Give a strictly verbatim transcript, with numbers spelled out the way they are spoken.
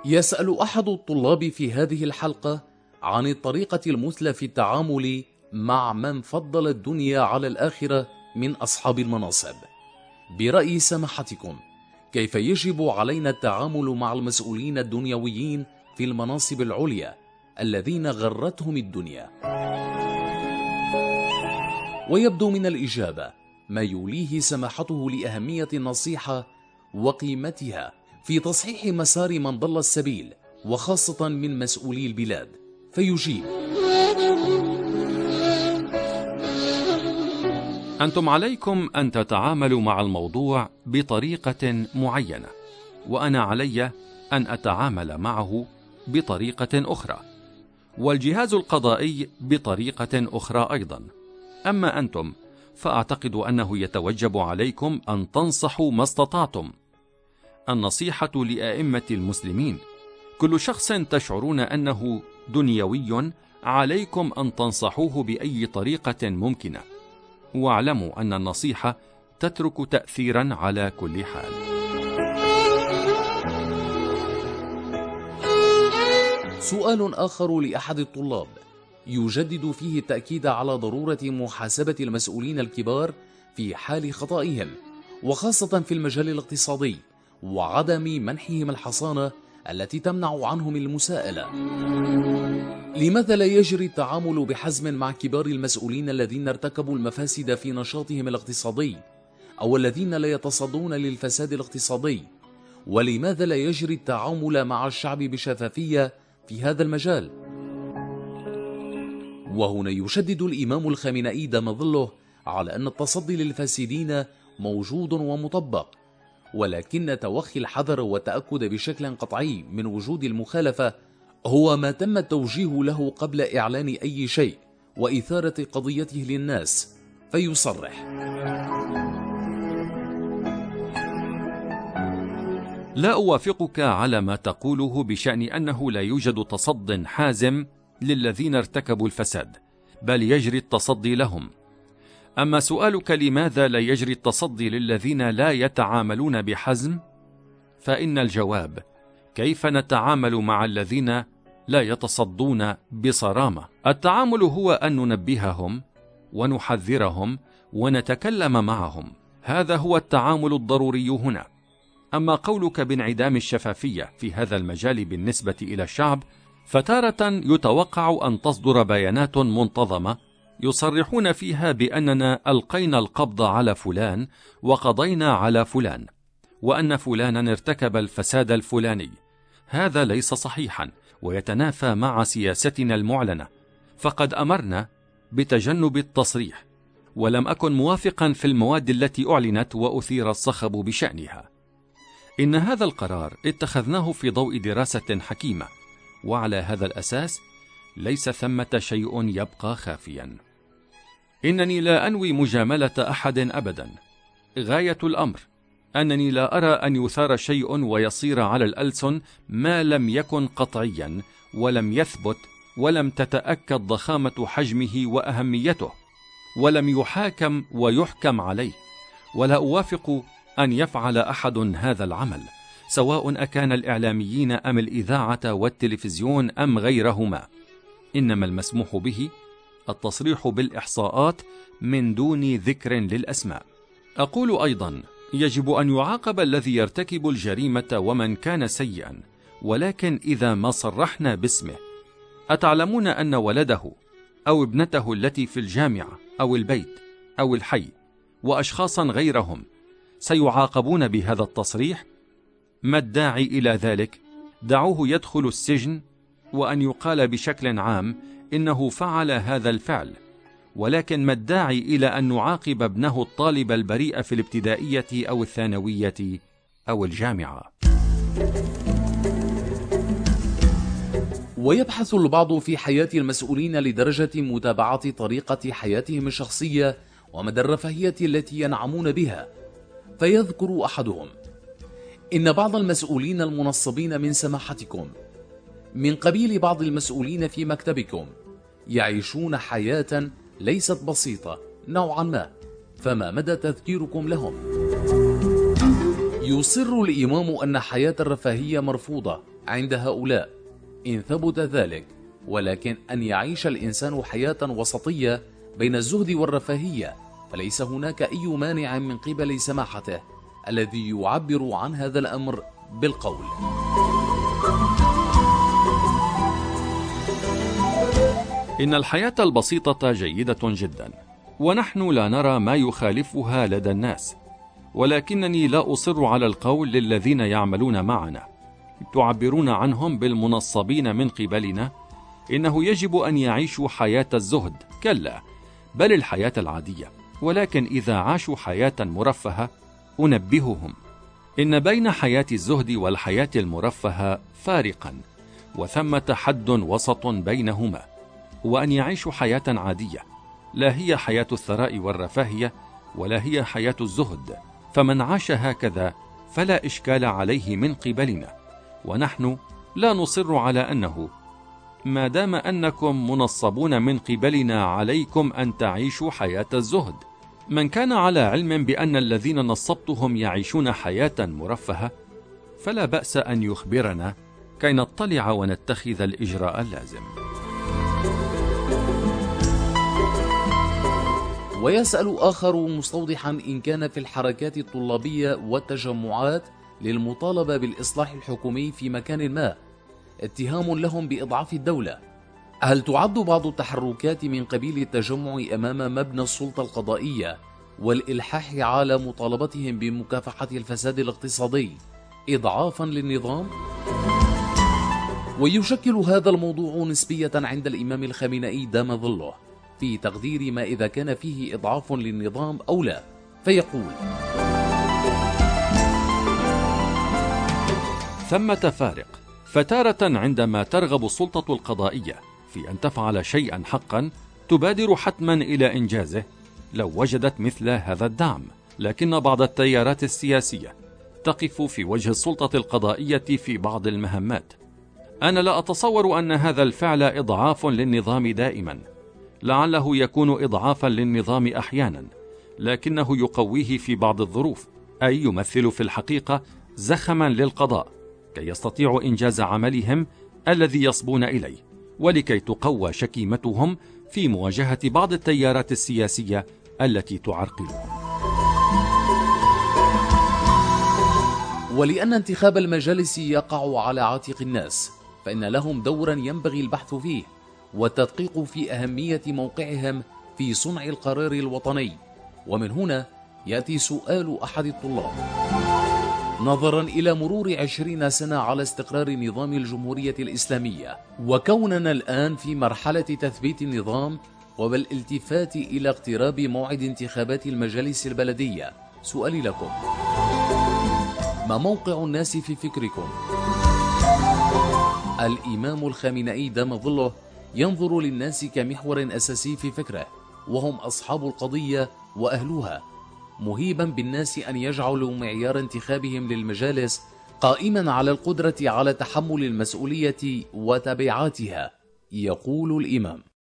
يسأل أحد الطلاب في هذه الحلقة عن الطريقة المثلى في التعامل مع من فضل الدنيا على الآخرة من أصحاب المناصب. برأي سماحتكم، كيف يجب علينا التعامل مع المسؤولين الدنيويين في المناصب العليا الذين غرتهم الدنيا؟ ويبدو من الإجابة ما يوليه سماحته لأهمية النصيحة وقيمتها في تصحيح مسار من ضل السبيل، وخاصة من مسؤولي البلاد. فيجيب: أنتم عليكم أن تتعاملوا مع الموضوع بطريقة معينة، وأنا علي أن أتعامل معه بطريقة أخرى، والجهاز القضائي بطريقة أخرى أيضا. أما أنتم فأعتقد أنه يتوجب عليكم أن تنصحوا ما استطعتم. النصيحة لأئمة المسلمين: كل شخص تشعرون أنه دنيوي عليكم أن تنصحوه بأي طريقة ممكنة، واعلموا أن النصيحة تترك تأثيرا على كل حال. سؤال آخر لأحد الطلاب يجدد فيه التأكيد على ضرورة محاسبة المسؤولين الكبار في حال خطئهم، وخاصة في المجال الاقتصادي، وعدم منحهم الحصانة التي تمنع عنهم المساءلة. لماذا لا يجري التعامل بحزم مع كبار المسؤولين الذين ارتكبوا المفاسد في نشاطهم الاقتصادي، أو الذين لا يتصدون للفساد الاقتصادي؟ ولماذا لا يجري التعامل مع الشعب بشفافية في هذا المجال؟ وهنا يشدد الإمام الخامنئي دام ظله على أن التصدي للفاسدين موجود ومطبق، ولكن توخي الحذر والتأكد بشكل قطعي من وجود المخالفة هو ما تم التوجيه له قبل إعلان أي شيء وإثارة قضيته للناس. فيصرح: لا أوافقك على ما تقوله بشأن أنه لا يوجد تصد حازم للذين ارتكبوا الفساد، بل يجري التصدي لهم. أما سؤالك لماذا لا يجري التصدي للذين لا يتعاملون بحزم، فإن الجواب: كيف نتعامل مع الذين لا يتصدون بصرامة؟ التعامل هو أن ننبههم ونحذرهم ونتكلم معهم، هذا هو التعامل الضروري هنا. أما قولك بانعدام الشفافية في هذا المجال بالنسبة إلى الشعب، فتارة يتوقع أن تصدر بيانات منتظمة يصرحون فيها بأننا ألقينا القبض على فلان وقضينا على فلان، وأن فلانا ارتكب الفساد الفلاني. هذا ليس صحيحا ويتنافى مع سياستنا المعلنة، فقد أمرنا بتجنب التصريح، ولم أكن موافقا في المواد التي أعلنت وأثير الصخب بشأنها. إن هذا القرار اتخذناه في ضوء دراسة حكيمة، وعلى هذا الأساس ليس ثمة شيء يبقى خافيا. إنني لا أنوي مجاملة أحد أبدا، غاية الأمر أنني لا أرى أن يثار شيء ويصير على الألسن ما لم يكن قطعيا ولم يثبت ولم تتأكد ضخامة حجمه وأهميته، ولم يحاكم ويحكم عليه. ولا أوافق أن يفعل أحد هذا العمل، سواء أكان الإعلاميين أم الإذاعة والتلفزيون أم غيرهما. إنما المسموح به التصريح بالإحصاءات من دون ذكر للأسماء. أقول أيضا: يجب أن يعاقب الذي يرتكب الجريمة ومن كان سيئا، ولكن إذا ما صرحنا باسمه. أتعلمون أن ولده أو ابنته التي في الجامعة أو البيت أو الحي وأشخاصا غيرهم سيعاقبون بهذا التصريح؟ ما الداعي إلى ذلك؟ دعوه يدخل السجن، وأن يقال بشكل عام إنه فعل هذا الفعل، ولكن ما الداعي إلى أن نعاقب ابنه الطالب البريء في الابتدائية أو الثانوية أو الجامعة؟ ويبحث البعض في حياة المسؤولين لدرجة متابعة طريقة حياتهم الشخصية ومدى الرفاهية التي ينعمون بها، فيذكر أحدهم: إن بعض المسؤولين المنصبين من سماحتكم من قبيل بعض المسؤولين في مكتبكم يعيشون حياة ليست بسيطة نوعا ما، فما مدى تذكيركم لهم؟ يصر الإمام أن حياة الرفاهية مرفوضة عند هؤلاء إن ثبت ذلك، ولكن أن يعيش الإنسان حياة وسطية بين الزهد والرفاهية فليس هناك أي مانع من قبل سماحته الذي يعبر عن هذا الأمر بالقول. إن الحياة البسيطة جيدة جدا، ونحن لا نرى ما يخالفها لدى الناس، ولكنني لا أصر على القول للذين يعملون معنا تعبرون عنهم بالمنصبين من قبلنا إنه يجب أن يعيشوا حياة الزهد. كلا، بل الحياة العادية، ولكن إذا عاشوا حياة مرفهة أنبههم إن بين حياة الزهد والحياة المرفهة فارقا، وثمة حد وسط بينهما، وأن يعيشوا حياة عادية لا هي حياة الثراء والرفاهية ولا هي حياة الزهد. فمن عاش هكذا فلا إشكال عليه من قبلنا، ونحن لا نصر على أنه ما دام أنكم منصبون من قبلنا عليكم أن تعيشوا حياة الزهد. من كان على علم بأن الذين نصبتهم يعيشون حياة مرفهة فلا بأس أن يخبرنا كي نطلع ونتخذ الإجراء اللازم. ويسأل آخر مستوضحا إن كان في الحركات الطلابية والتجمعات للمطالبة بالإصلاح الحكومي في مكان ما اتهام لهم بإضعاف الدولة، هل تعد بعض التحركات من قبيل التجمع أمام مبنى السلطة القضائية والإلحاح على مطالبتهم بمكافحة الفساد الاقتصادي إضعافا للنظام؟ ويشكل هذا الموضوع نسبية عند الإمام الخامنئي دام ظله في تقدير ما إذا كان فيه إضعاف للنظام أو لا، فيقول: ثمة فارق، فتارة عندما ترغب السلطة القضائية في أن تفعل شيئا حقا تبادر حتما إلى إنجازه لو وجدت مثل هذا الدعم، لكن بعض التيارات السياسية تقف في وجه السلطة القضائية في بعض المهمات. أنا لا أتصور أن هذا الفعل إضعاف للنظام دائما، لعله يكون إضعافا للنظام أحيانا، لكنه يقويه في بعض الظروف، أي يمثل في الحقيقة زخما للقضاء كي يستطيعوا إنجاز عملهم الذي يصبون إليه، ولكي تقوى شكيمتهم في مواجهة بعض التيارات السياسية التي تعرقلهم. ولأن انتخاب المجالس يقع على عاتق الناس فإن لهم دورا ينبغي البحث فيه والتدقيق في أهمية موقعهم في صنع القرار الوطني. ومن هنا يأتي سؤال أحد الطلاب: نظرا إلى مرور عشرين سنة على استقرار نظام الجمهورية الإسلامية وكوننا الآن في مرحلة تثبيت النظام وبالالتفات إلى اقتراب موعد انتخابات المجالس البلدية، سؤالي لكم: ما موقع الناس في فكركم؟ الإمام الخامنئي دام ظله ينظر للناس كمحور أساسي في فكره، وهم أصحاب القضية وأهلها، مهيبا بالناس أن يجعلوا معيار انتخابهم للمجالس قائما على القدرة على تحمل المسؤولية وتبعاتها. يقول الإمام: